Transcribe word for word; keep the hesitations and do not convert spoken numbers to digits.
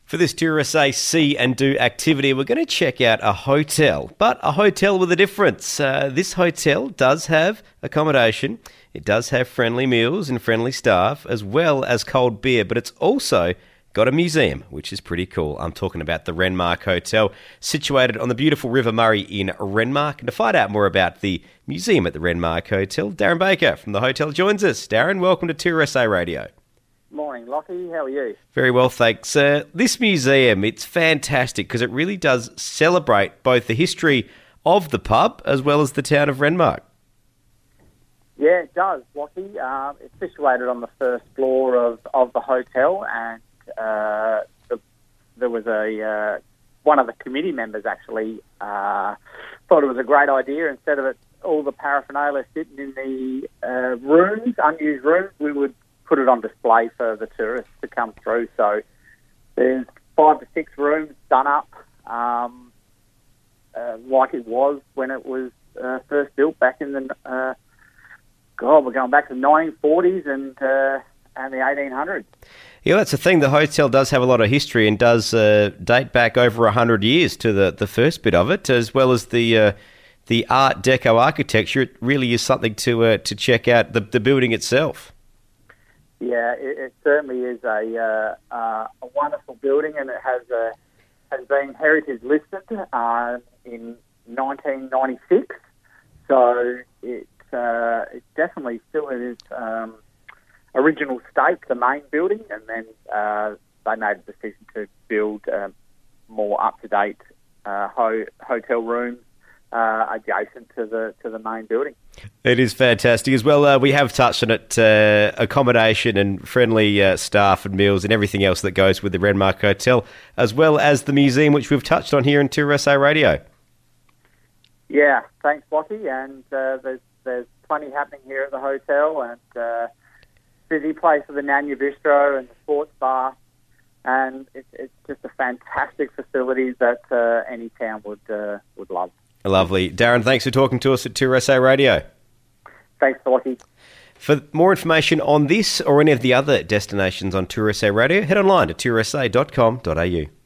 For this Tour S A See and Do activity, we're going to check out a hotel, but a hotel with a difference. Uh, this hotel does have accommodation, it does have friendly meals and friendly staff, as well as cold beer, but it's also got a museum, which is pretty cool. I'm talking about the Renmark Hotel, situated on the beautiful River Murray in Renmark. And to find out more about the museum at the Renmark Hotel, Darren Baker from the hotel joins us. Darren, welcome to Tour S A Radio. Morning, Lockie. How are you? Very well, thanks. Uh, this museum, it's fantastic because it really does celebrate both the history of the pub as well as the town of Renmark. Yeah, it does, Lockie. Um, it's situated on the first floor of, of the hotel, and uh, the, there was a uh, one of the committee members actually uh, thought it was a great idea. Instead of it, all the paraphernalia sitting in the uh, rooms, unused rooms, we would put it on display for the tourists to come through. So there's five to six rooms done up um, uh, like it was when it was uh, first built back in the, uh, God, we're going back to the nineteen forties and uh, and the eighteen hundreds. Yeah, that's the thing. The hotel does have a lot of history and does uh, date back over one hundred years to the, the first bit of it, as well as the uh, the Art Deco architecture. It really is something to uh, to check out, the, the building itself. Yeah, it, it certainly is a uh, uh, a wonderful building, and it has uh, has been heritage listed uh, in nineteen ninety-six. So it uh, it definitely still in its um, original state, the main building, and then uh, they made a decision to build uh, more up to date uh, ho- hotel rooms uh, adjacent to the to the main building. It is fantastic as well. Uh, we have touched on it, uh, accommodation and friendly uh, staff and meals and everything else that goes with the Renmark Hotel, as well as the museum, which we've touched on here in Tour S A Radio. Yeah, thanks, Lockie. And uh, there's there's plenty happening here at the hotel, and uh, busy place for the Nanya Bistro and the sports bar, and it's it's just a fantastic facility that uh, any town would uh, would love. Lovely. Darren, thanks for talking to us at Tour S A Radio. Thanks, Lockie. For more information on this or any of the other destinations on Tour S A Radio, head online to tour s a dot com dot a u.